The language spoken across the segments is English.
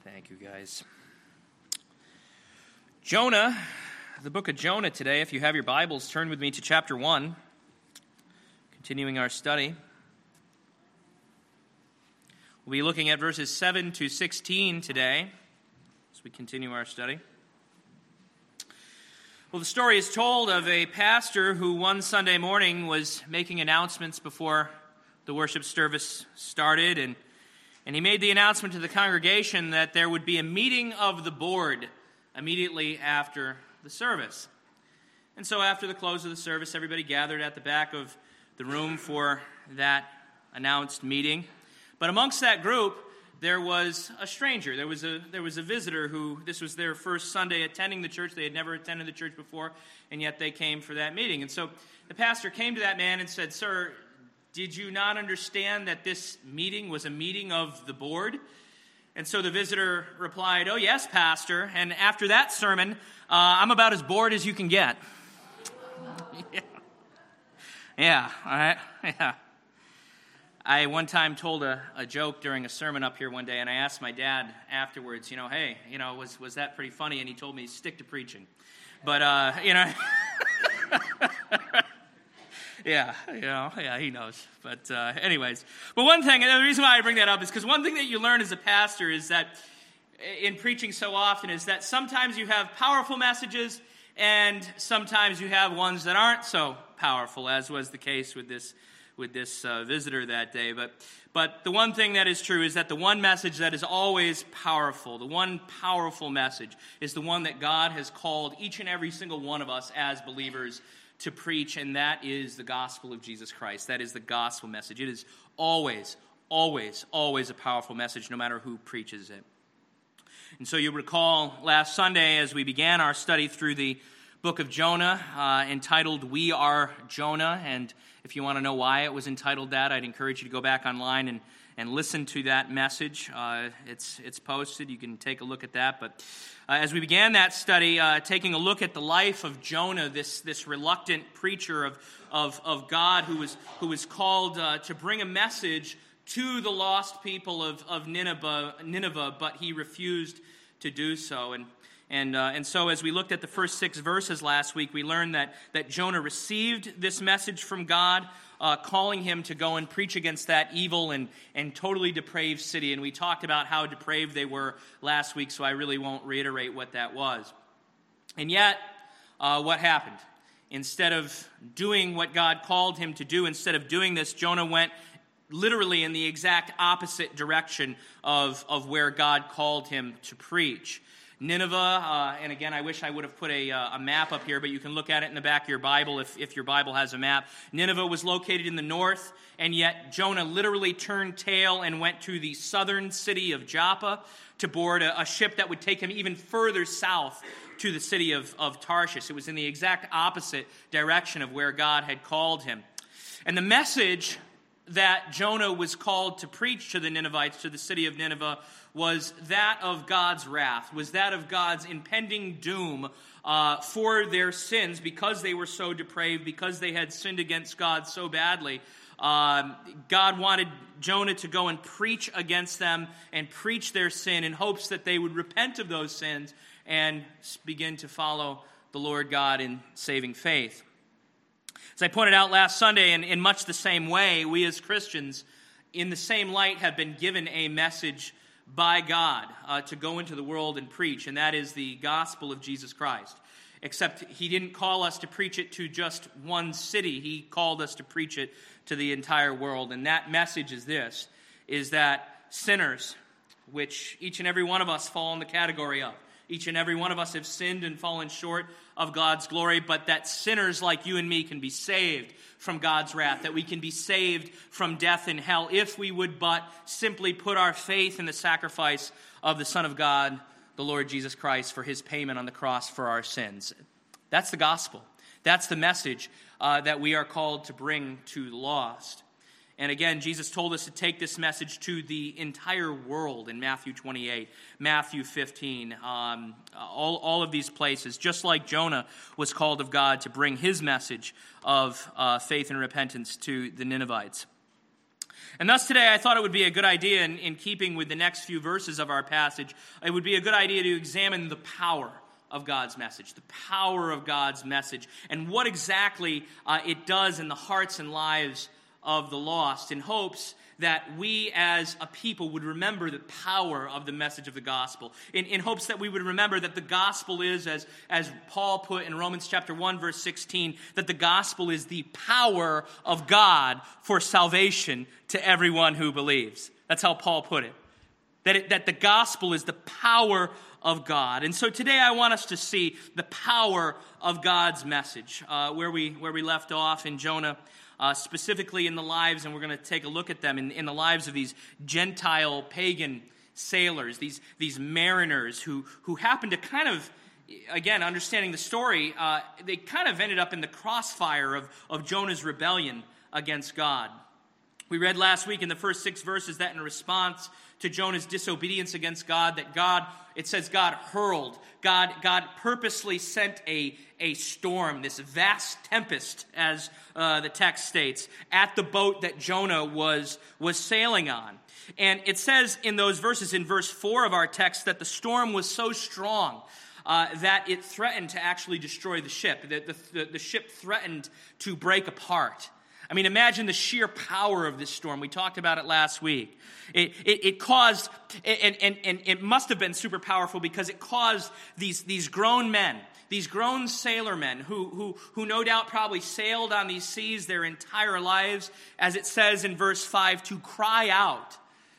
Thank you, guys. Jonah, the book of Jonah today. If you have your Bibles, turn with me to chapter 1, continuing our study. We'll be looking at verses 7 to 16 today as we continue our study. Well, the story is told of a pastor who one Sunday morning was making announcements before the worship service started, and he made the announcement to the congregation that there would be a meeting of the board immediately after the service. And so after the close of the service, everybody gathered at the back of the room for that announced meeting. But amongst that group, there was a stranger. There was a visitor who, this was their first Sunday attending the church. They had never attended the church before, and yet they came for that meeting. And so the pastor came to that man and said, "Sir, did you not understand that this meeting was a meeting of the board?" And so the visitor replied, "Oh, yes, Pastor. And after that sermon, I'm about as bored as you can get." Yeah, all right, yeah. I one time told a joke during a sermon up here one day, and I asked my dad afterwards, hey, was that pretty funny? And he told me, stick to preaching. But, Yeah, he knows. But anyways. But one thing, and the reason why I bring that up is because one thing that you learn as a pastor is that in preaching so often is that sometimes you have powerful messages and sometimes you have ones that aren't so powerful, as was the case with this visitor that day. But the one thing that is true is that the one message that is always powerful, the one powerful message, is the one that God has called each and every single one of us as believers to preach, and that is the gospel of Jesus Christ. That is the gospel message. It is always, always, always a powerful message, no matter who preaches it. And so you recall last Sunday as we began our study through the book of Jonah, entitled We Are Jonah, and if you want to know why it was entitled that, I'd encourage you to go back online and listen to that message. It's posted. You can take a look at that. But as we began that study, taking a look at the life of Jonah, this reluctant preacher of God who was called to bring a message to the lost people of Nineveh, but he refused to do so. And so as we looked at the first 6 verses last week, we learned that Jonah received this message from God, calling him to go and preach against that evil and totally depraved city. And we talked about how depraved they were last week, so I really won't reiterate what that was. And yet, what happened? Instead of doing what God called him to do, instead of doing this, Jonah went literally in the exact opposite direction of where God called him to preach. Nineveh, and again, I wish I would have put a map up here, but you can look at it in the back of your Bible if your Bible has a map. Nineveh was located in the north, and yet Jonah literally turned tail and went to the southern city of Joppa to board a ship that would take him even further south to the city of Tarshish. It was in the exact opposite direction of where God had called him. And the message that Jonah was called to preach to the Ninevites, to the city of Nineveh, was that of God's wrath, was that of God's impending doom for their sins because they were so depraved, because they had sinned against God so badly. God wanted Jonah to go and preach against them and preach their sin in hopes that they would repent of those sins and begin to follow the Lord God in saving faith. As I pointed out last Sunday, in much the same way, we as Christians, in the same light, have been given a message by God to go into the world and preach, and that is the gospel of Jesus Christ. Except he didn't call us to preach it to just one city. He called us to preach it to the entire world. And that message is this, is that sinners, which each and every one of us fall in the category of, each and every one of us have sinned and fallen short of God's glory, but that sinners like you and me can be saved from God's wrath, that we can be saved from death and hell if we would but simply put our faith in the sacrifice of the Son of God, the Lord Jesus Christ, for his payment on the cross for our sins. That's the gospel. That's the message that we are called to bring to the lost. And again, Jesus told us to take this message to the entire world in Matthew 28, Matthew 15, all of these places, just like Jonah was called of God to bring his message of faith and repentance to the Ninevites. And thus today I thought it would be a good idea, in keeping with the next few verses of our passage, it would be a good idea to examine the power of God's message, the power of God's message, and what exactly it does in the hearts and lives of the lost, in hopes that we as a people would remember the power of the message of the gospel, in hopes that we would remember that the gospel is, as Paul put in Romans chapter 1, verse 16, that the gospel is the power of God for salvation to everyone who believes. That's how Paul put it. That the gospel is the power of God. And so today I want us to see the power of God's message, where we left off in Jonah, specifically in the lives, and we're going to take a look at them, in the lives of these Gentile pagan sailors, these mariners who happened to kind of, again, understanding the story, they kind of ended up in the crossfire of Jonah's rebellion against God. We read last week in the first 6 verses that in response to Jonah's disobedience against God, that God, it says God hurled. God purposely sent a storm, this vast tempest, as the text states, at the boat that Jonah was sailing on. And it says in those verses, in verse 4 of our text, that the storm was so strong that it threatened to actually destroy the ship. The ship threatened to break apart. I mean, imagine the sheer power of this storm. We talked about it last week. It caused, and it must have been super powerful, because it caused these grown men, these grown sailor men who no doubt probably sailed on these seas their entire lives, as it says in verse 5, to cry out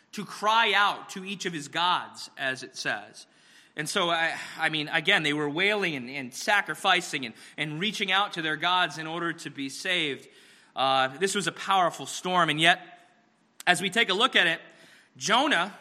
to each of his gods, as it says. And so, I mean, again, they were wailing and sacrificing and reaching out to their gods in order to be saved. This was a powerful storm, and yet, as we take a look at it, Jonah,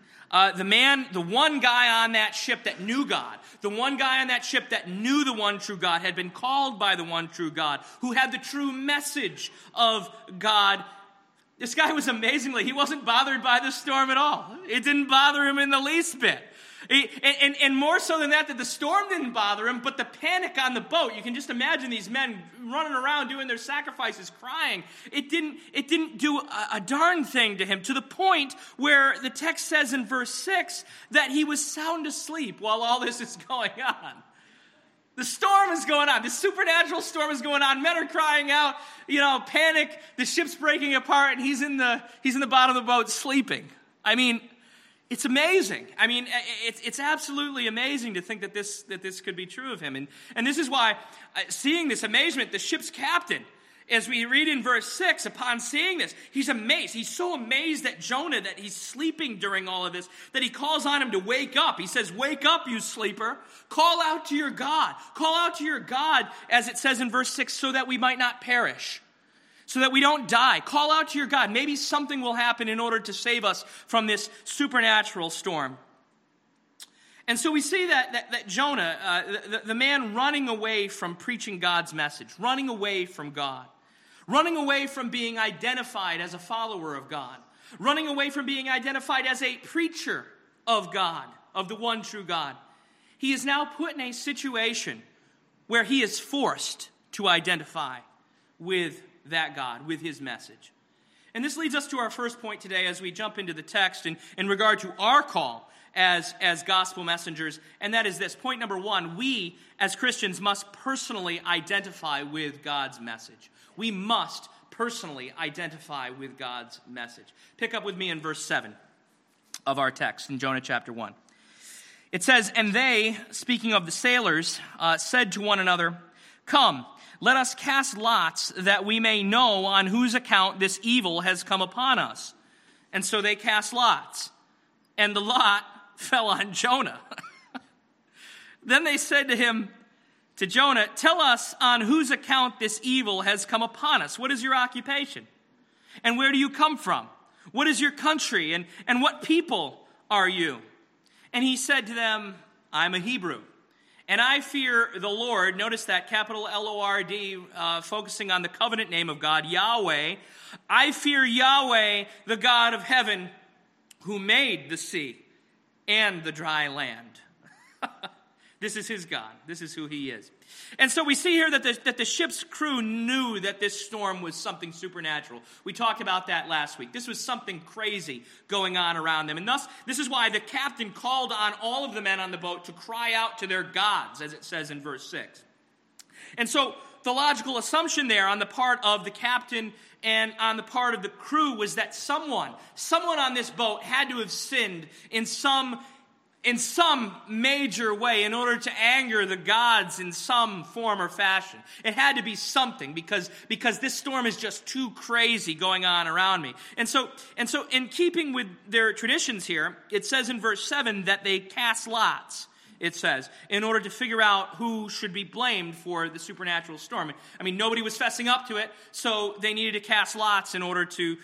the one guy on that ship that knew God, the one guy on that ship that knew the one true God, had been called by the one true God, who had the true message of God. This guy was he wasn't bothered by the storm at all. It didn't bother him in the least bit. And more so than that the storm didn't bother him, but the panic on the boat. You can just imagine these men running around doing their sacrifices, crying. It didn't do a darn thing to him, to the point where the text says in verse 6 that he was sound asleep while all this is going on. The storm is going on. The supernatural storm is going on. Men are crying out, panic. The ship's breaking apart, and he's in the bottom of the boat sleeping. I mean, it's amazing. I mean, it's absolutely amazing to think that this could be true of him. And this is why, seeing this amazement, the ship's captain, as we read in verse 6, upon seeing this, he's amazed. He's so amazed at Jonah that he's sleeping during all of this, that he calls on him to wake up. He says, "Wake up, you sleeper. Call out to your God. Call out to your God," as it says in verse 6, "so that we might not perish." So that we don't die. Call out to your God. Maybe something will happen in order to save us from this supernatural storm. And so we see that Jonah, the man running away from preaching God's message, running away from God, running away from being identified as a follower of God, running away from being identified as a preacher of God, of the one true God, he is now put in a situation where he is forced to identify with that God, with his message. And this leads us to our first point today as we jump into the text in regard to our call as gospel messengers, and that is this. Point number 1, we as Christians must personally identify with God's message. We must personally identify with God's message. Pick up with me in verse 7 of our text in Jonah chapter 1. It says, "And they," speaking of the sailors, "said to one another, 'Come, let us cast lots that we may know on whose account this evil has come upon us.' And so they cast lots, and the lot fell on Jonah. Then they said to Jonah, 'Tell us on whose account this evil has come upon us. What is your occupation? And where do you come from? What is your country? And what people are you?' And he said to them, 'I'm a Hebrew, and I fear the Lord,'" notice that, capital Lord, focusing on the covenant name of God, Yahweh. "I fear Yahweh, the God of heaven, who made the sea and the dry land." This is his God. This is who he is. And so we see here that the ship's crew knew that this storm was something supernatural. We talked about that last week. This was something crazy going on around them. And thus, this is why the captain called on all of the men on the boat to cry out to their gods, as it says in verse 6. And so the logical assumption there on the part of the captain and on the part of the crew was that someone on this boat had to have sinned in some major way in order to anger the gods in some form or fashion. It had to be something because this storm is just too crazy going on around me. And so in keeping with their traditions here, it says in verse 7 that they cast lots, it says, in order to figure out who should be blamed for the supernatural storm. I mean, nobody was fessing up to it, so they needed to cast lots in order to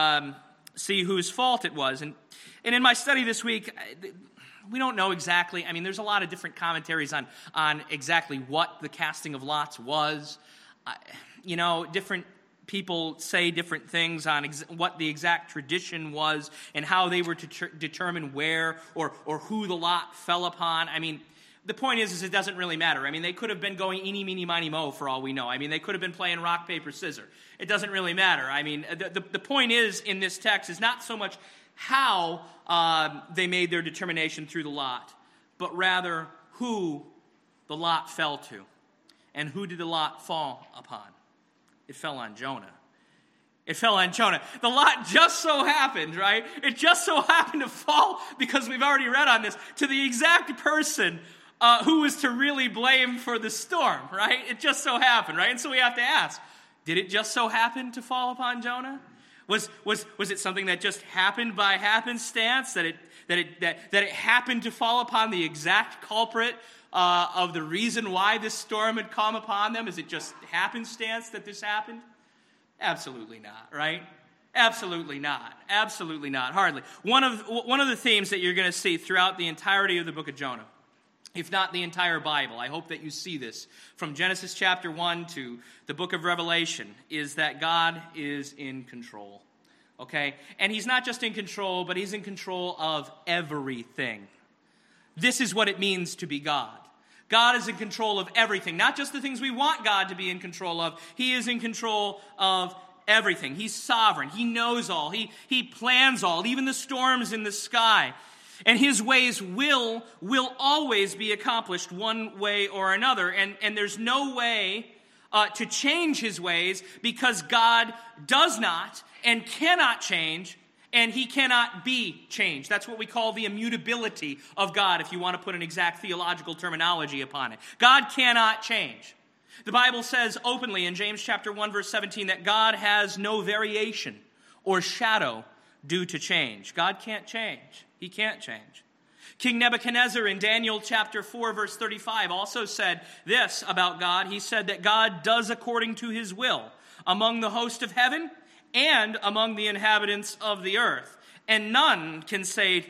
see whose fault it was. And in my study this week, we don't know exactly. I mean, there's a lot of different commentaries on exactly what the casting of lots was. Different people say different things on what the exact tradition was and how they were to determine where or who the lot fell upon. I mean, the point is it doesn't really matter. I mean, they could have been going eeny, meeny, miny, mo for all we know. I mean, they could have been playing rock, paper, scissors. It doesn't really matter. I mean, the point is in this text is not so much how they made their determination through the lot, but rather who the lot fell to. And who did the lot fall upon? It fell on Jonah. It fell on Jonah. The lot just so happened, right? It just so happened to fall, because we've already read on this, to the exact person who was to really blame for the storm, right? It just so happened, right? And so we have to ask, did it just so happen to fall upon Jonah? Was it something that just happened by happenstance, that it happened to fall upon the exact culprit of the reason why this storm had come upon them? Is it just happenstance that this happened? Absolutely not, right? Absolutely not. Absolutely not. Hardly. One of the themes that you're going to see throughout the entirety of the book of Jonah, if not the entire Bible, I hope that you see this, from Genesis chapter 1 to the book of Revelation, is that God is in control, okay? And he's not just in control, but he's in control of everything. This is what it means to be God. God is in control of everything, not just the things we want God to be in control of. He is in control of everything. He's sovereign. He knows all. He plans all, even the storms in the sky. And his ways will always be accomplished one way or another. And there's no way to change his ways, because God does not and cannot change, and he cannot be changed. That's what we call the immutability of God, if you want to put an exact theological terminology upon it. God cannot change. The Bible says openly in James chapter 1, verse 17, that God has no variation or shadow due to change. God can't change. He can't change. King Nebuchadnezzar in Daniel chapter 4, verse 35 also said this about God. He said that God does according to his will among the host of heaven and among the inhabitants of the earth. And none can stay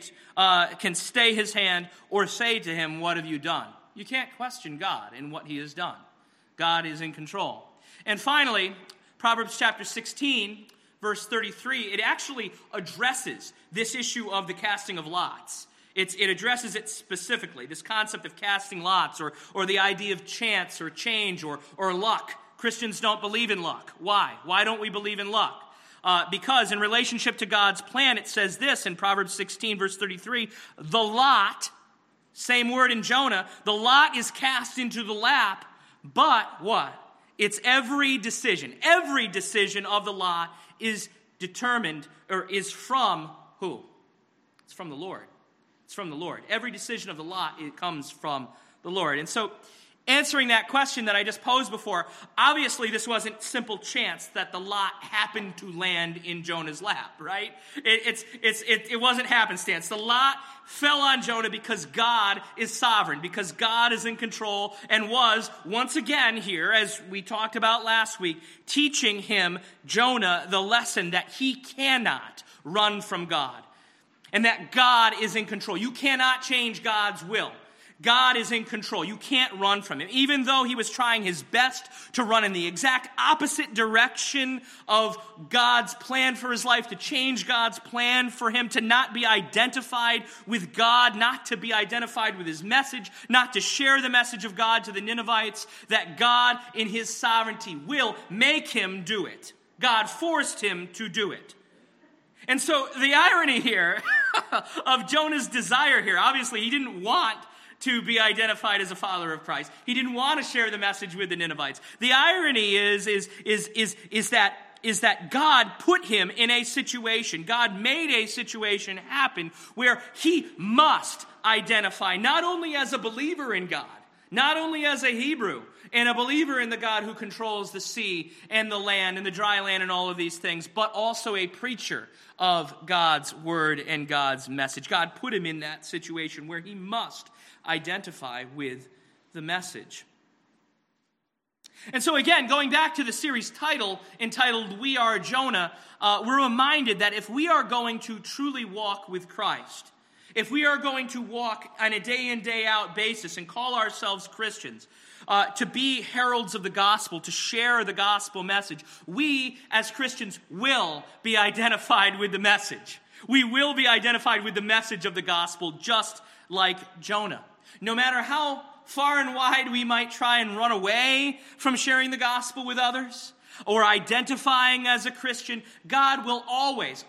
his hand or say to him, "What have you done?" You can't question God in what he has done. God is in control. And finally, Proverbs chapter 16, verse 33, it actually addresses this issue of the casting of lots. It addresses it specifically, this concept of casting lots, or the idea of chance or change or luck. Christians don't believe in luck. Why? Why don't we believe in luck? Because in relationship to God's plan, it says this in Proverbs 16, verse 33, the lot, same word in Jonah, the lot is cast into the lap, but what? It's every decision of the lot is determined, or is from who? It's from the Lord. It's from the Lord. Every decision of the lot, it comes from the Lord. And so, answering that question that I just posed before, obviously this wasn't simple chance that the lot happened to land in Jonah's lap, right? It wasn't happenstance. The lot fell on Jonah because God is sovereign, because God is in control, and was, once again here, as we talked about last week, teaching him, Jonah, the lesson that he cannot run from God, and that God is in control. You cannot change God's will. God is in control. You can't run from him. Even though he was trying his best to run in the exact opposite direction of God's plan for his life, to change God's plan for him, to not be identified with God, not to be identified with his message, not to share the message of God to the Ninevites, that God in his sovereignty will make him do it. God forced him to do it. And so the irony here of Jonah's desire here, obviously he didn't want to be identified as a follower of Christ. He didn't want to share the message with the Ninevites. The irony is that God put him in a situation, God made a situation happen where he must identify not only as a believer in God, not only as a Hebrew, and a believer in the God who controls the sea and the land and the dry land and all of these things, but also a preacher of God's word and God's message. God put him in that situation where he must identify with the message. And so again, going back to the series title entitled We Are Jonah, we're reminded that if we are going to truly walk with Christ, if we are going to walk on a day in, day out basis and call ourselves Christians, to be heralds of the gospel, to share the gospel message, we as Christians will be identified with the message. We will be identified with the message of the gospel just like Jonah. No matter how far and wide we might try and run away from sharing the gospel with others, or identifying as a Christian, God will always,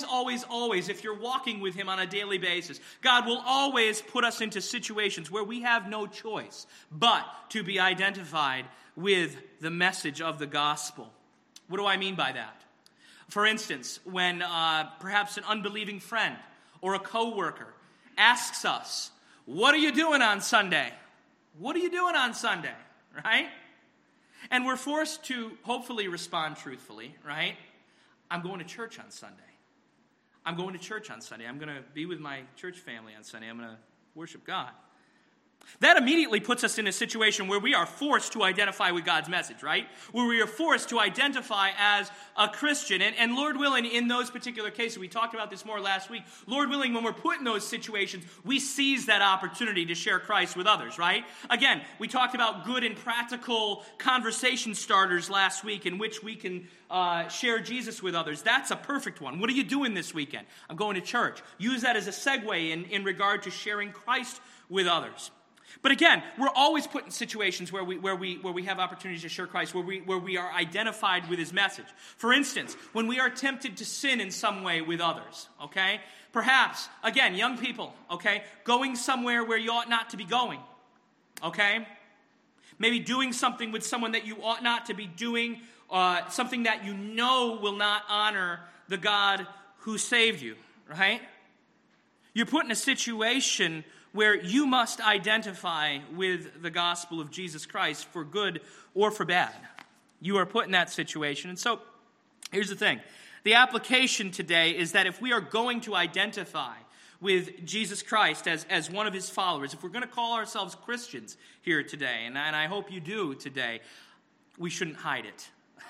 if you're walking with him on a daily basis, God will always put us into situations where we have no choice but to be identified with the message of the gospel. What do I mean by that? For instance, when perhaps an unbelieving friend or a coworker asks us, "What are you doing on Sunday?" What are you doing on Sunday, right? And we're forced to hopefully respond truthfully, right? I'm going to church on Sunday. I'm going to church on Sunday. I'm going to be with my church family on Sunday. I'm going to worship God. That immediately puts us in a situation where we are forced to identify with God's message, right? Where we are forced to identify as a Christian. And Lord willing, in those particular cases, we talked about this more last week, Lord willing, when we're put in those situations, we seize that opportunity to share Christ with others, right? Again, we talked about good and practical conversation starters last week in which we can share Jesus with others. That's a perfect one. What are you doing this weekend? I'm going to church. Use that as a segue in regard to sharing Christ with others. But again, we're always put in situations where we have opportunities to share Christ, where we are identified with his message. For instance, when we are tempted to sin in some way with others, okay? Perhaps, again, young people, okay, going somewhere where you ought not to be going, okay? Maybe doing something with someone that you ought not to be doing, something that you know will not honor the God who saved you, right? You're put in a situation where you must identify with the gospel of Jesus Christ for good or for bad. You are put in that situation. And so, here's the thing. The application today is that if we are going to identify with Jesus Christ as one of his followers, if we're going to call ourselves Christians here today, and I hope you do today, we shouldn't hide it.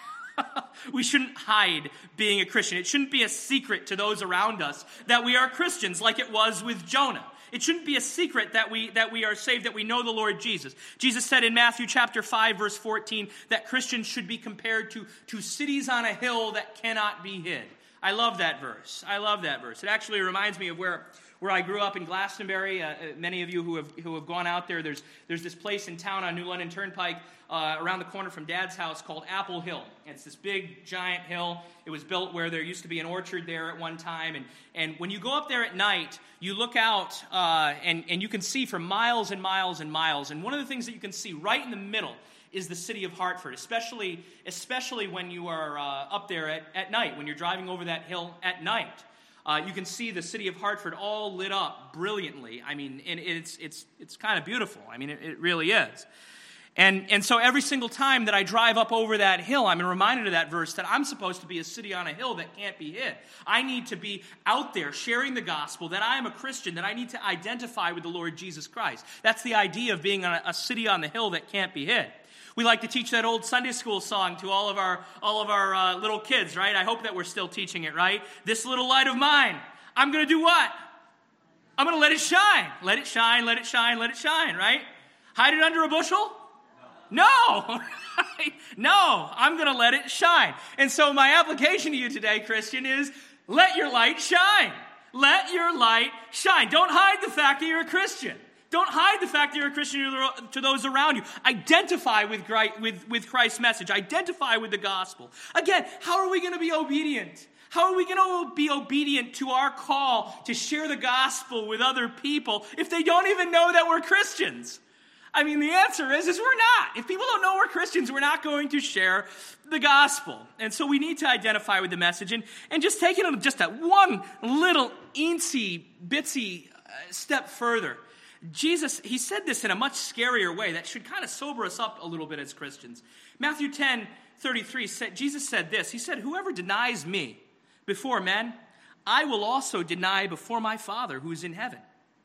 We shouldn't hide being a Christian. It shouldn't be a secret to those around us that we are Christians like it was with Jonah. It shouldn't be a secret that we are saved, that we know the Lord Jesus. Jesus said in Matthew chapter 5, verse 14, that Christians should be compared to cities on a hill that cannot be hid. I love that verse. It actually reminds me of where I grew up in Glastonbury. Many of you who have gone out there, there's this place in town on New London Turnpike around the corner from Dad's house called Apple Hill. It's this big, giant hill. It was built where there used to be an orchard there at one time. And when you go up there at night, you look out and you can see for miles and miles and miles. And one of the things that you can see right in the middle is the city of Hartford, especially when you are up there at night, when you're driving over that hill at night. You can see the city of Hartford all lit up brilliantly. I mean, and it's kind of beautiful. I mean, it really is. And so every single time that I drive up over that hill, I'm reminded of that verse that I'm supposed to be a city on a hill that can't be hid. I need to be out there sharing the gospel, that I am a Christian, that I need to identify with the Lord Jesus Christ. That's the idea of being a city on the hill that can't be hid. We like to teach that old Sunday school song to all of our little kids, right? I hope that we're still teaching it, right? This little light of mine, I'm going to do what? I'm going to let it shine. Let it shine, let it shine, let it shine, right? Hide it under a bushel? No. No, I'm going to let it shine. And so my application to you today, Christian, is let your light shine. Let your light shine. Don't hide the fact that you're a Christian. Don't hide the fact that you're a Christian to those around you. Identify with Christ's message. Identify with the gospel. Again, how are we going to be obedient? How are we going to be obedient to our call to share the gospel with other people if they don't even know that we're Christians? I mean, the answer is we're not. If people don't know we're Christians, we're not going to share the gospel. And so we need to identify with the message. And just taking it just that one little bitsy step further, Jesus, he said this in a much scarier way that should kind of sober us up a little bit as Christians. Matthew 10:33, Jesus said this. He said, whoever denies me before men, I will also deny before my Father who is in heaven.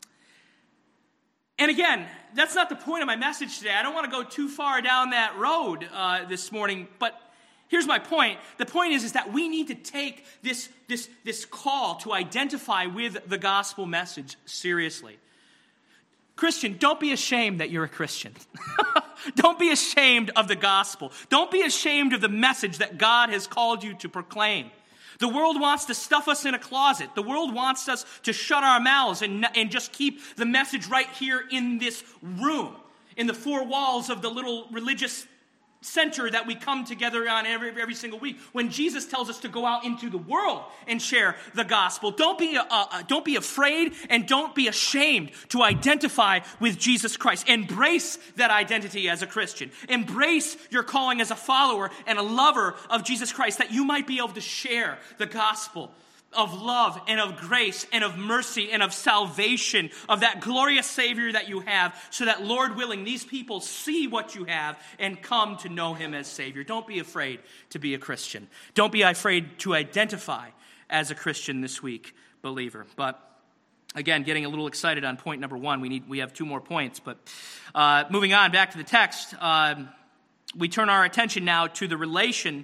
And again, that's not the point of my message today. I don't want to go too far down that road this morning, but here's my point. The point is that we need to take this call to identify with the gospel message seriously. Christian, don't be ashamed that you're a Christian. Don't be ashamed of the gospel. Don't be ashamed of the message that God has called you to proclaim. The world wants to stuff us in a closet. The world wants us to shut our mouths and just keep the message right here in this room, in the four walls of the little religious center that we come together on every single week. When Jesus tells us to go out into the world and share the gospel, don't be afraid and don't be ashamed to identify with Jesus Christ. Embrace that identity as a Christian. Embrace your calling as a follower and a lover of Jesus Christ, that you might be able to share the gospel of love and of grace and of mercy and of salvation, of that glorious Savior that you have, so that, Lord willing, these people see what you have and come to know him as Savior. Don't be afraid to be a Christian. Don't be afraid to identify as a Christian this week, believer. But again, getting a little excited on point number one. We have two more points, but moving on back to the text, we turn our attention now to the relation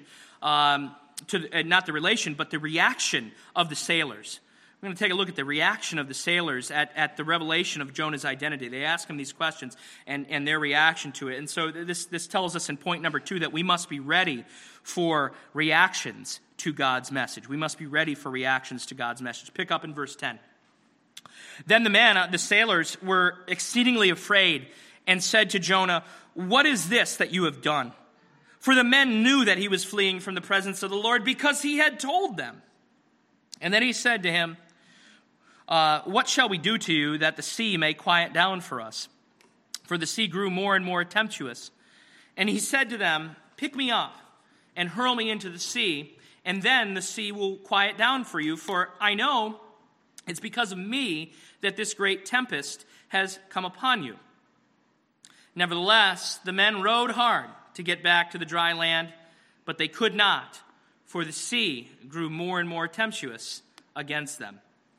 not the relation, but the reaction of the sailors. We're going to take a look at the reaction of the sailors at the revelation of Jonah's identity. They ask him these questions and their reaction to it. And so this tells us in point number 2 that we must be ready for reactions to God's message. We must be ready for reactions to God's message. Pick up in verse 10. Then the sailors were exceedingly afraid and said to Jonah, "What is this that you have done?" For the men knew that he was fleeing from the presence of the Lord because he had told them. And then he said to him, "What shall we do to you that the sea may quiet down for us?" For the sea grew more and more tempestuous. And he said to them, "Pick me up and hurl me into the sea, and then the sea will quiet down for you. For I know it's because of me that this great tempest has come upon you." Nevertheless, the men rowed hard to get back to the dry land, but they could not, for the sea grew more and more tempestuous against them.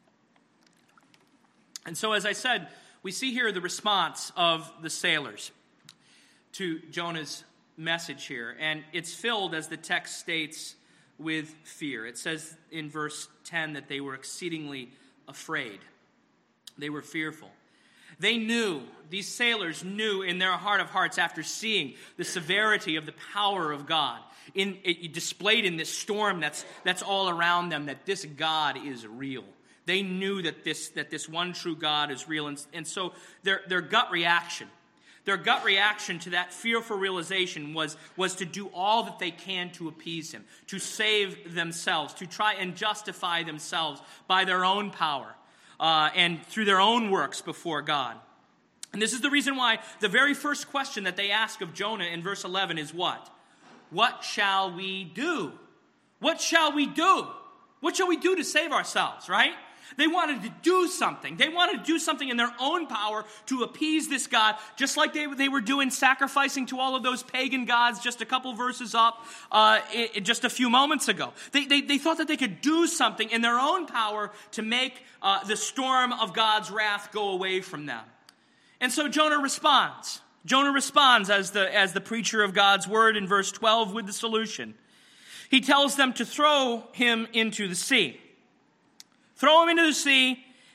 And so, as I said, we see here the response of the sailors to Jonah's message here, and it's filled, as the text states, with fear. It says in verse 10 that they were exceedingly afraid. They were fearful. They knew, these sailors knew in their heart of hearts, after seeing the severity of the power of God, displayed in this storm that's all around them, that this God is real. They knew that this one true God is real. And so their gut reaction to that fearful realization was to do all that they can to appease him, to save themselves, to try and justify themselves by their own power. And through their own works before God. And this is the reason why the very first question that they ask of Jonah in verse 11 is what? What shall we do? What shall we do? What shall we do to save ourselves, right? They wanted to do something. They wanted to do something in their own power to appease this God, just like they were doing, sacrificing to all of those pagan gods just a couple verses up just a few moments ago. They thought that they could do something in their own power to make the storm of God's wrath go away from them. And so Jonah responds. Jonah responds as the preacher of God's word in verse 12 with the solution. He tells them to throw him into the sea. Throw him into the sea,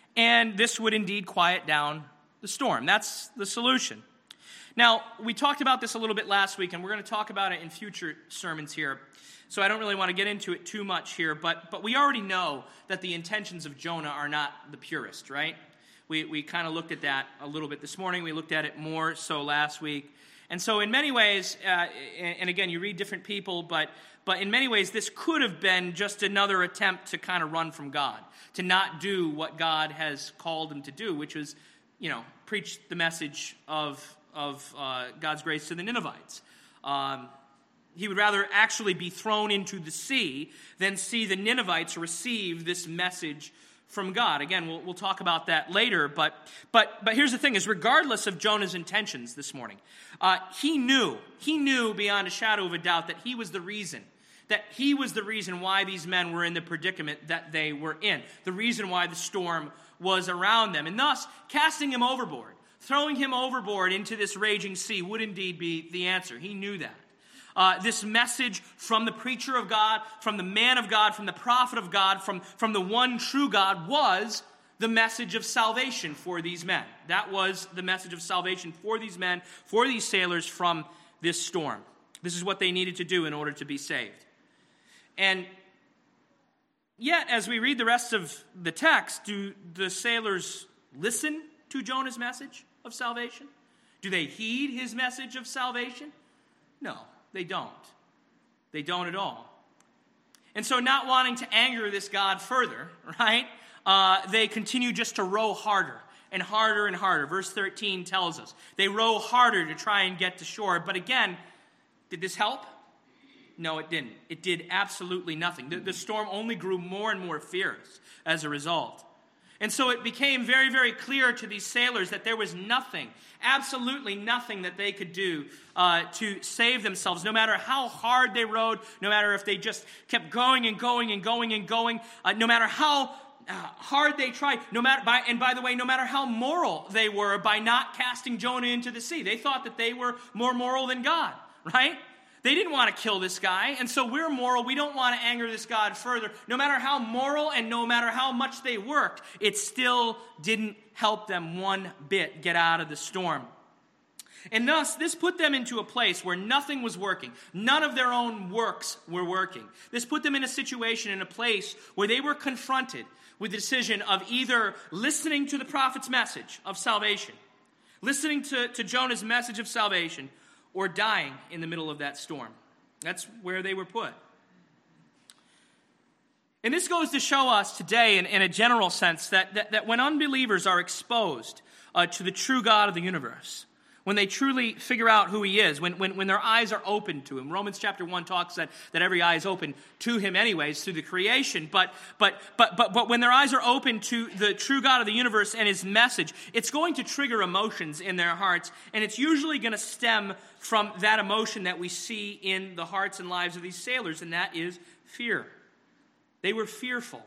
and this would indeed quiet down the storm. That's the solution. Now, we talked about this a little bit last week, and we're going to talk about it in future sermons here, so I don't really want to get into it too much here, but we already know that the intentions of Jonah are not the purest, right? We kind of looked at that a little bit this morning. We looked at it more so last week. And so in many ways, and again, you read different people, but in many ways, this could have been just another attempt to kind of run from God, to not do what God has called him to do, which was, preach the message of God's grace to the Ninevites. He would rather actually be thrown into the sea than see the Ninevites receive this message from God. Again, we'll talk about that later, but here's the thing, is regardless of Jonah's intentions this morning, he knew beyond a shadow of a doubt that he was the reason why these men were in the predicament that they were in, the reason why the storm was around them, and thus casting him overboard, throwing him overboard into this raging sea would indeed be the answer. He knew that. This message from the preacher of God, from the man of God, from the prophet of God, from the one true God was the message of salvation for these men. That was the message of salvation for these men, for these sailors from this storm. This is what they needed to do in order to be saved. And yet, as we read the rest of the text, do the sailors listen to Jonah's message of salvation? Do they heed his message of salvation? No. They don't. They don't at all. And so not wanting to anger this God further, right, they continue just to row harder and harder and harder. Verse 13 tells us they row harder to try and get to shore. But again, did this help? No, it didn't. It did absolutely nothing. The storm only grew more and more fierce as a result. And so it became very, very clear to these sailors that there was nothing, absolutely nothing that they could do to save themselves, no matter how hard they rowed, no matter if they just kept going and going and going and going, no matter how hard they tried, no matter how moral they were by not casting Jonah into the sea. They thought that they were more moral than God, right? They didn't want to kill this guy, and so we're moral. We don't want to anger this God further. No matter how moral and no matter how much they worked, it still didn't help them one bit get out of the storm. And thus, this put them into a place where nothing was working. None of their own works were working. This put them in a situation, in a place where they were confronted with the decision of either listening to the prophet's message of salvation, listening to Jonah's message of salvation, or dying in the middle of that storm. That's where they were put. And this goes to show us today, in a general sense, that when unbelievers are exposed to the true God of the universe, when they truly figure out who he is, when their eyes are open to him. Romans chapter 1 talks that every eye is open to him anyways, through the creation. But when their eyes are open to the true God of the universe and his message, it's going to trigger emotions in their hearts. And it's usually going to stem from that emotion that we see in the hearts and lives of these sailors, and that is fear. They were fearful.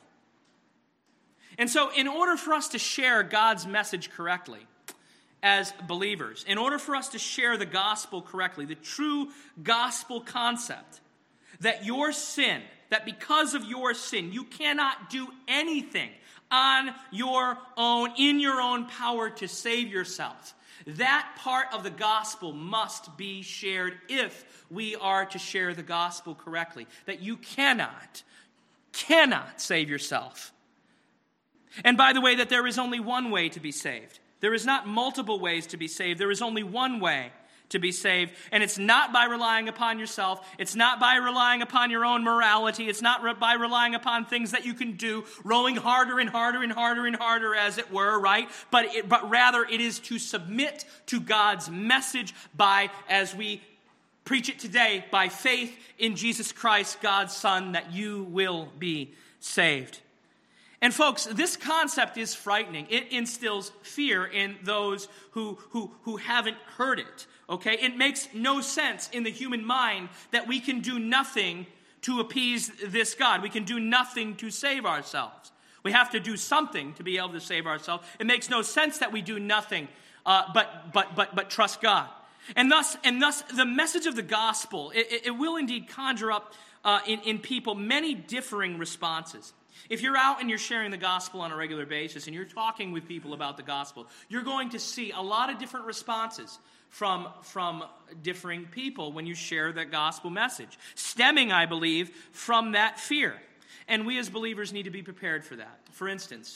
And so in order for us to share God's message correctly, as believers, in order for us to share the gospel correctly, the true gospel concept, that your sin, that because of your sin, you cannot do anything on your own, in your own power to save yourself. That part of the gospel must be shared if we are to share the gospel correctly. That you cannot save yourself. And by the way, that there is only one way to be saved. There is not multiple ways to be saved. There is only one way to be saved. And it's not by relying upon yourself. It's not by relying upon your own morality. It's not by relying upon things that you can do, rowing harder and harder and harder and harder, as it were, right? But rather it is to submit to God's message by, as we preach it today, by faith in Jesus Christ, God's Son, that you will be saved. And folks, this concept is frightening. It instills fear in those who haven't heard it, okay? It makes no sense in the human mind that we can do nothing to appease this God. We can do nothing to save ourselves. We have to do something to be able to save ourselves. It makes no sense that we do nothing but trust God. And thus the message of the gospel, it will indeed conjure up in people many differing responses. If you're out and you're sharing the gospel on a regular basis and you're talking with people about the gospel, you're going to see a lot of different responses from differing people when you share that gospel message, stemming, I believe, from that fear. And we as believers need to be prepared for that. For instance,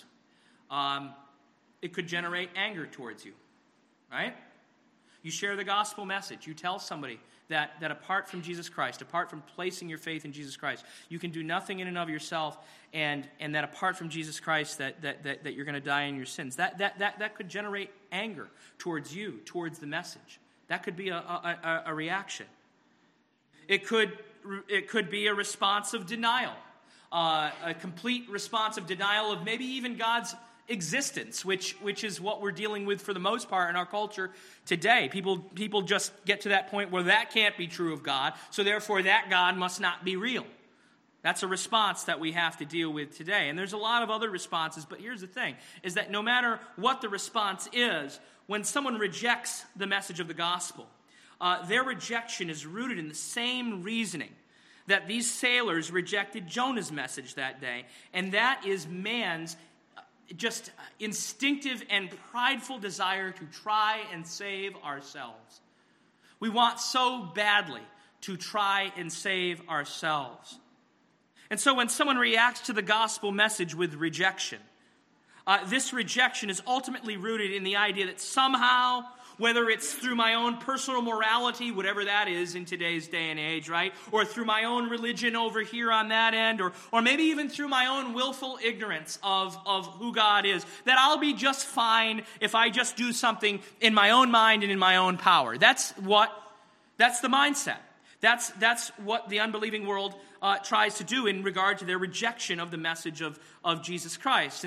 it could generate anger towards you, right? You share the gospel message. You tell somebody that apart from Jesus Christ, apart from placing your faith in Jesus Christ, you can do nothing in and of yourself, and that apart from Jesus Christ, that you're going to die in your sins. That could generate anger towards you, towards the message. That could be a reaction. It could be a response of denial, a complete response of denial of maybe even God's existence, which is what we're dealing with for the most part in our culture today. People just get to that point where that can't be true of God, so therefore that God must not be real. That's a response that we have to deal with today. And there's a lot of other responses, but here's the thing, is that no matter what the response is, when someone rejects the message of the gospel, their rejection is rooted in the same reasoning that these sailors rejected Jonah's message that day, and that is man's just instinctive and prideful desire to try and save ourselves. We want so badly to try and save ourselves. And so when someone reacts to the gospel message with rejection, this rejection is ultimately rooted in the idea that somehow, whether it's through my own personal morality, whatever that is in today's day and age, right? Or through my own religion over here on that end, or maybe even through my own willful ignorance of who God is, that I'll be just fine if I just do something in my own mind and in my own power. That's the mindset. That's what the unbelieving world tries to do in regard to their rejection of the message of Jesus Christ.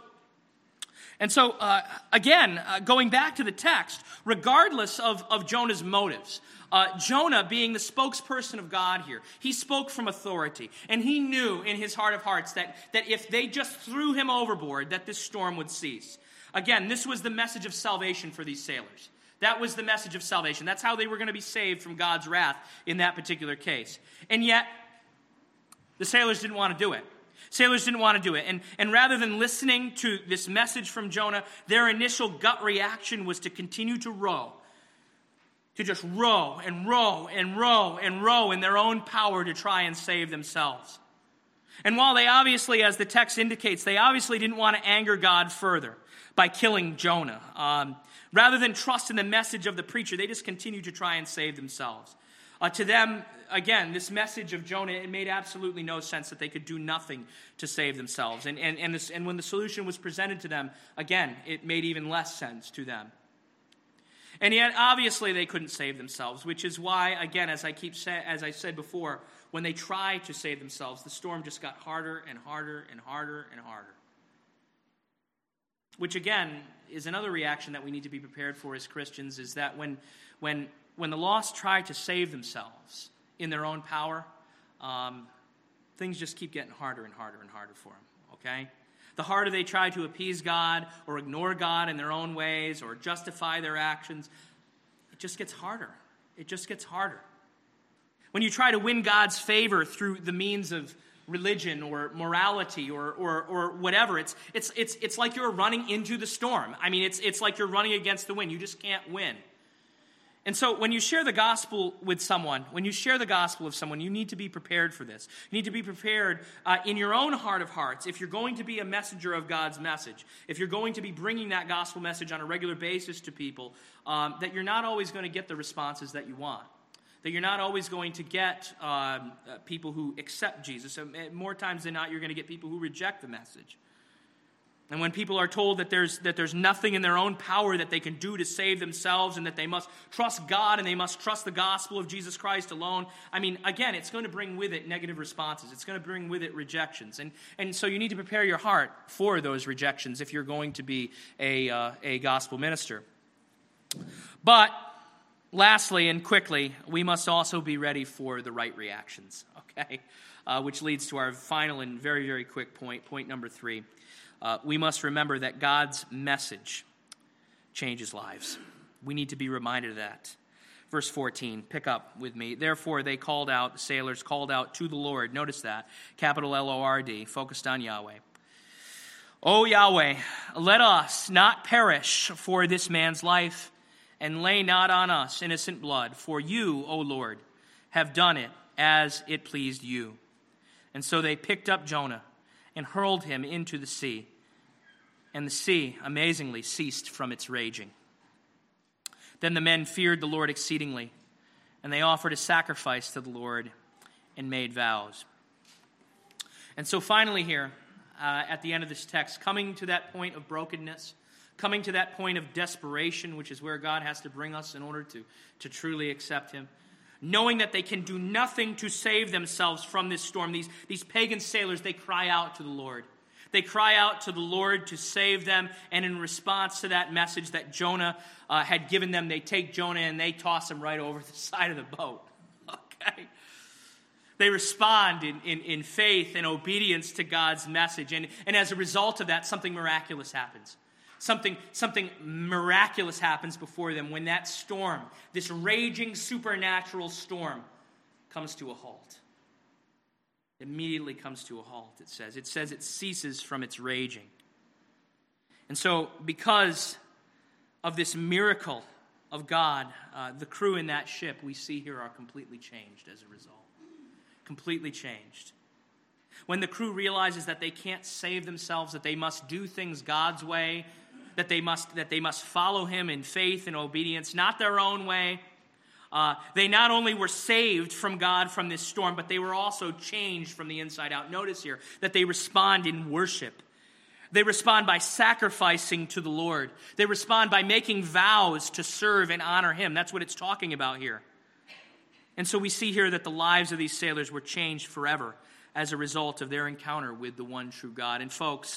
And so, again, going back to the text, regardless of Jonah's motives, Jonah being the spokesperson of God here, he spoke from authority. And he knew in his heart of hearts that if they just threw him overboard, that this storm would cease. Again, this was the message of salvation for these sailors. That was the message of salvation. That's how they were going to be saved from God's wrath in that particular case. And yet, the sailors didn't want to do it. Sailors didn't want to do it. And rather than listening to this message from Jonah, their initial gut reaction was to continue to row. To just row and row and row and row in their own power to try and save themselves. And while they obviously, as the text indicates, they obviously didn't want to anger God further by killing Jonah. Rather than trust in the message of the preacher, they just continued to try and save themselves. To them, again, this message of Jonah, it made absolutely no sense that they could do nothing to save themselves. And when the solution was presented to them, again, it made even less sense to them. And yet, obviously, they couldn't save themselves, which is why, again, as I said before, when they tried to save themselves, the storm just got harder and harder and harder and harder. Which, again, is another reaction that we need to be prepared for as Christians, is that when the lost try to save themselves in their own power, things just keep getting harder and harder and harder for them, okay? The harder they try to appease God or ignore God in their own ways or justify their actions, it just gets harder. It just gets harder. When you try to win God's favor through the means of religion or morality or whatever, it's like you're running into the storm. I mean, it's like you're running against the wind. You just can't win. And so when you share the gospel with someone, when you share the gospel of someone, you need to be prepared for this. You need to be prepared in your own heart of hearts. If you're going to be a messenger of God's message, if you're going to be bringing that gospel message on a regular basis to people, that you're not always going to get the responses that you want. That you're not always going to get people who accept Jesus. More times than not, you're going to get people who reject the message. And when people are told that there's nothing in their own power that they can do to save themselves and that they must trust God and they must trust the gospel of Jesus Christ alone, I mean, again, it's going to bring with it negative responses. It's going to bring with it rejections. And so you need to prepare your heart for those rejections if you're going to be a gospel minister. But lastly and quickly, we must also be ready for the right reactions, okay? Which leads to our final and very, very quick point number 3. We must remember that God's message changes lives. We need to be reminded of that. Verse 14, pick up with me. Therefore they called out, the sailors called out to the Lord. Notice that, capital L-O-R-D, focused on Yahweh. O Yahweh, let us not perish for this man's life, and lay not on us innocent blood. For you, O Lord, have done it as it pleased you. And so they picked up Jonah and hurled him into the sea. And the sea, amazingly, ceased from its raging. Then the men feared the Lord exceedingly, and they offered a sacrifice to the Lord and made vows. And so finally here, at the end of this text, coming to that point of brokenness, coming to that point of desperation, which is where God has to bring us in order to truly accept him, knowing that they can do nothing to save themselves from this storm. These pagan sailors, they cry out to the Lord. They cry out to the Lord to save them, and in response to that message that Jonah had given them, they take Jonah and they toss him right over the side of the boat. Okay? They respond in faith and obedience to God's message, and as a result of that, something miraculous happens. Something miraculous happens before them when that storm, this raging supernatural storm, comes to a halt. Immediately comes to a halt, it says. It says it ceases from its raging. And so, because of this miracle of God, the crew in that ship we see here are completely changed as a result. Completely changed. When the crew realizes that they can't save themselves, that they must do things God's way, that they must follow him in faith and obedience, not their own way, they not only were saved from God from this storm, but they were also changed from the inside out. Notice here that they respond in worship. They respond by sacrificing to the Lord. They respond by making vows to serve and honor him. That's what it's talking about here. And so we see here that the lives of these sailors were changed forever as a result of their encounter with the one true God. And folks,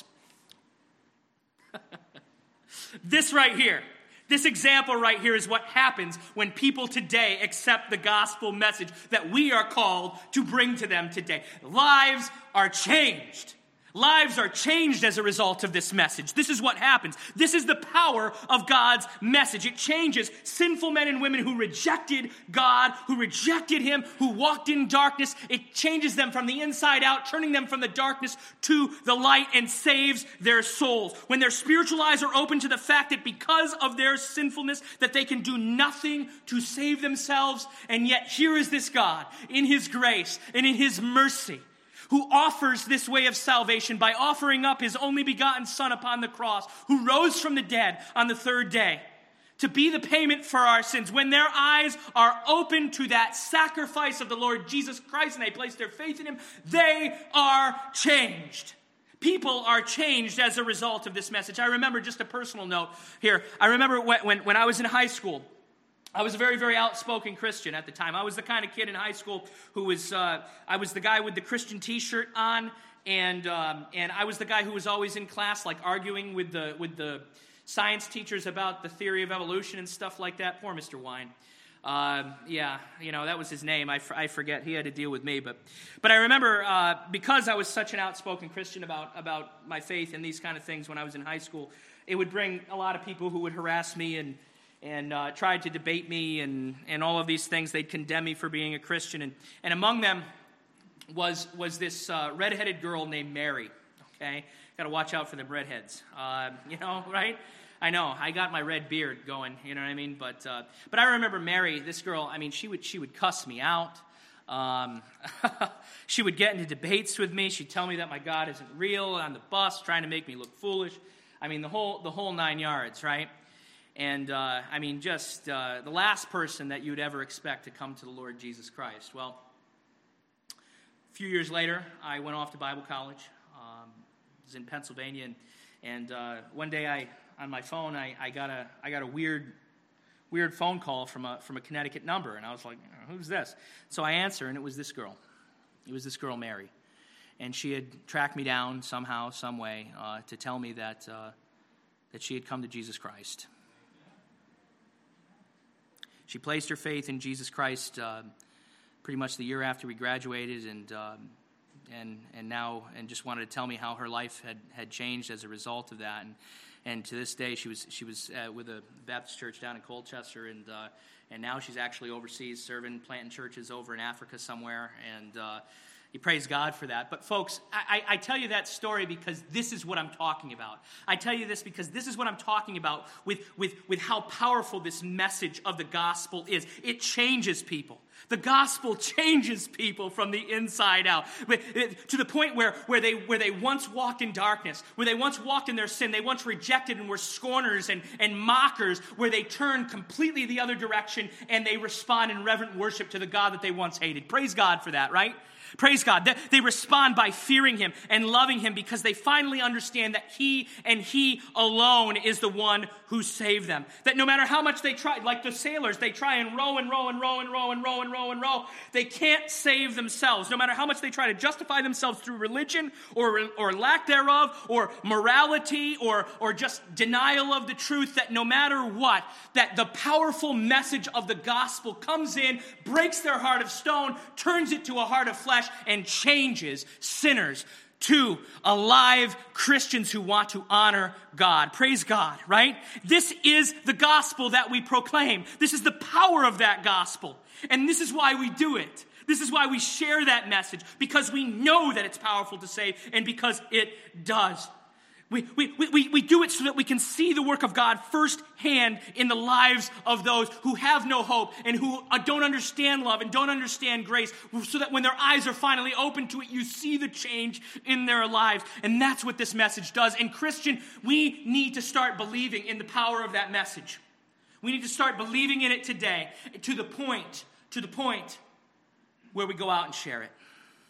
this right here, this example right here is what happens when people today accept the gospel message that we are called to bring to them today. Lives are changed. Lives are changed as a result of this message. This is what happens. This is the power of God's message. It changes sinful men and women who rejected God, who rejected him, who walked in darkness. It changes them from the inside out, turning them from the darkness to the light, and saves their souls. When their spiritual eyes are open to the fact that because of their sinfulness, that they can do nothing to save themselves, and yet here is this God in his grace and in his mercy, who offers this way of salvation by offering up his only begotten Son upon the cross, who rose from the dead on the third day to be the payment for our sins. When their eyes are open to that sacrifice of the Lord Jesus Christ and they place their faith in him, they are changed. People are changed as a result of this message. I remember, just a personal note here, I remember when I was in high school, I was a very, very outspoken Christian at the time. I was the kind of kid in high school who was, I was the guy with the Christian t-shirt on, and I was the guy who was always in class, like arguing with the science teachers about the theory of evolution and stuff like that. Poor Mr. Wine. Yeah, that was his name. I forget. He had to deal with me. But I remember, because I was such an outspoken Christian about my faith and these kind of things when I was in high school, it would bring a lot of people who would harass me and tried to debate me and all of these things. They'd condemn me for being a Christian. And among them was this redheaded girl named Mary. Okay? Got to watch out for them redheads. Right? I know. I got my red beard going, you know what I mean? But I remember Mary, this girl, I mean, she would cuss me out. She would get into debates with me. She'd tell me that my God isn't real on the bus, trying to make me look foolish. I mean, the whole 9 yards, right? And, just the last person that you would ever expect to come to the Lord Jesus Christ. Well, a few years later, I went off to Bible college. It was in Pennsylvania, and one day on my phone, I got a weird phone call from a Connecticut number, and I was like, who's this? So I answer, and it was this girl. It was this girl, Mary. And she had tracked me down somehow, some way, to tell me that she had come to Jesus Christ. She placed her faith in Jesus Christ pretty much the year after we graduated, and just wanted to tell me how her life had changed as a result of that. and to this day she was with a Baptist church down in Colchester, and now she's actually overseas serving, planting churches over in Africa somewhere, and you praise God for that. But folks, I tell you that story because this is what I'm talking about. I tell you this because this is what I'm talking about with how powerful this message of the gospel is. It changes people. The gospel changes people from the inside out, to the point where they once walked in darkness, where they once walked in their sin, they once rejected and were scorners and mockers, where they turn completely the other direction and they respond in reverent worship to the God that they once hated. Praise God for that, right? Praise God. They respond by fearing him and loving him because they finally understand that he and he alone is the one who saved them. That no matter how much they try, like the sailors, they try and row and row and row and row and row and row and row, they can't save themselves. No matter how much they try to justify themselves through religion or lack thereof, or morality, or just denial of the truth, that no matter what, that the powerful message of the gospel comes in, breaks their heart of stone, turns it to a heart of flesh, and changes sinners to alive Christians who want to honor God. Praise God, right? This is the gospel that we proclaim. This is the power of that gospel. And this is why we do it. This is why we share that message, because we know that it's powerful to save, and because it does. We do it so that we can see the work of God firsthand in the lives of those who have no hope and who don't understand love and don't understand grace, so that when their eyes are finally open to it, you see the change in their lives. And that's what this message does. And Christian, we need to start believing in the power of that message. We need to start believing in it today, to the point where we go out and share it.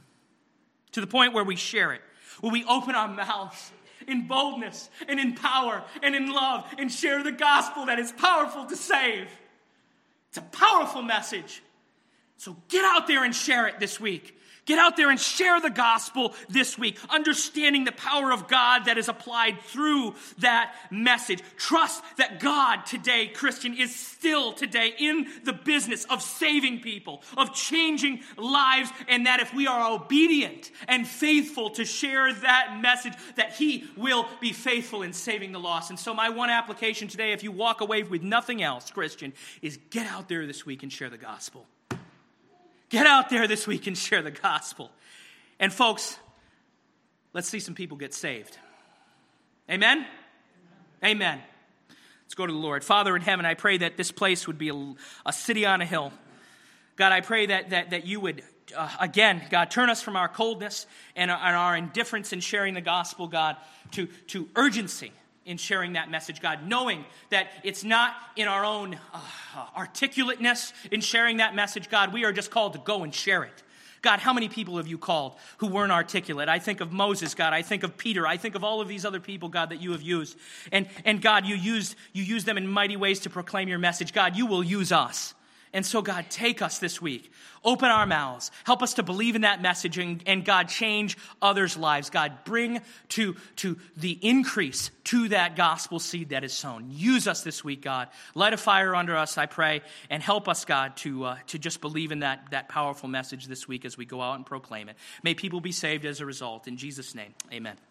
To the point where we share it, where we open our mouths in boldness and in power and in love and share the gospel that is powerful to save. It's a powerful message. So get out there and share it this week. Get out there and share the gospel this week, understanding the power of God that is applied through that message. Trust that God today, Christian, is still today in the business of saving people, of changing lives, and that if we are obedient and faithful to share that message, that he will be faithful in saving the lost. And so my one application today, if you walk away with nothing else, Christian, is get out there this week and share the gospel. Get out there this week and share the gospel. And folks, let's see some people get saved. Amen? Amen. Let's go to the Lord. Father in heaven, I pray that this place would be a city on a hill. God, I pray that you would, again, God, turn us from our coldness and our indifference in sharing the gospel, God, to urgency in sharing that message, God, knowing that it's not in our own articulateness in sharing that message, God. We are just called to go and share it. God, how many people have you called who weren't articulate? I think of Moses, God. I think of Peter. I think of all of these other people, God, that you have used. And God, you use them in mighty ways to proclaim your message. God, you will use us. And so, God, take us this week. Open our mouths. Help us to believe in that message. And God, change others' lives. God, bring to the increase to that gospel seed that is sown. Use us this week, God. Light a fire under us, I pray. And help us, God, to just believe in that powerful message this week as we go out and proclaim it. May people be saved as a result. In Jesus' name, amen.